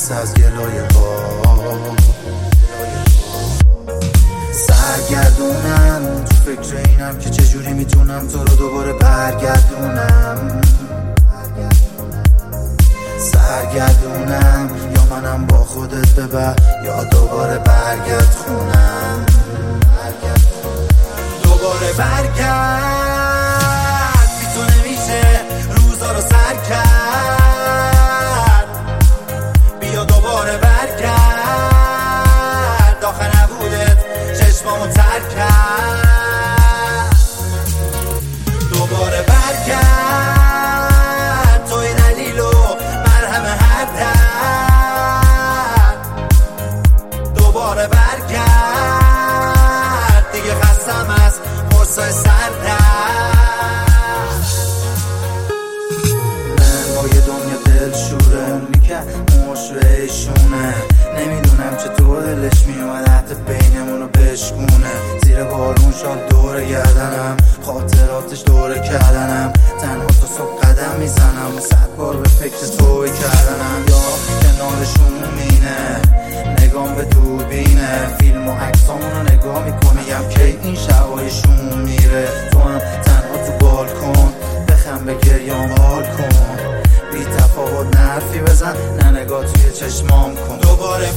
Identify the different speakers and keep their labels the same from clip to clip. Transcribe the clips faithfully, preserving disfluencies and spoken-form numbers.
Speaker 1: مست از گلای با سرگردونم، تو فکر اینم که چجوری میتونم تو رو دوباره برگردونم. سرگردونم یا منم با خودت ببر یا دوباره برگرد خونم. دوباره برگرد، بی تو نمیشه روزا رو سر کرد. بیا دوباره برگرد، آخه نبودت چشمامو تر کرد. دوباره برگرد، توی دلیل و مرهم هر درد. دوباره برگرد، دیگه خستم از قرصای سردرد. من با یه دنیا دلشوره، اونی که مشوهشونه. نمیدونم چطور دلش میومد حتی بینمونو بشکونه. زیر بارون شاد دوره گردنم، خاطراتش دوره کردنم. تنها تا صبح قدم میزنم، صد بار به فکر توی کردنم. یا کنارشون مینه نگام به دوربینه، فیلم و عکسامونو نگاه میکنیم که این شبایشون میره. تو هم تنها تو بالکن بخم به گریام حال کن. بی تفاوت نرفی بزن، نه نگاه توی چشمام کن. دوباره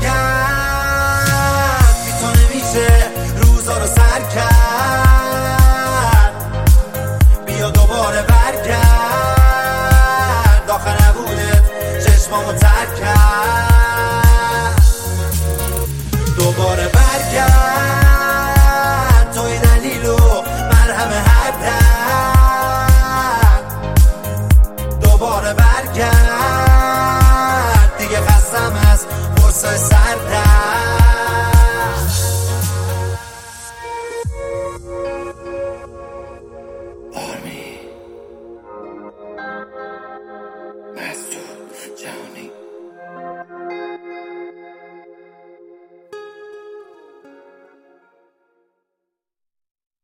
Speaker 1: برگرد، بی تو نمیشه روزا رو سر کرد. بیا دوباره برگرد، آخه نبودت چشمامو تر کرد. دوباره برگرد، توی دلیل و مرهم هر درد. دوباره برگرد،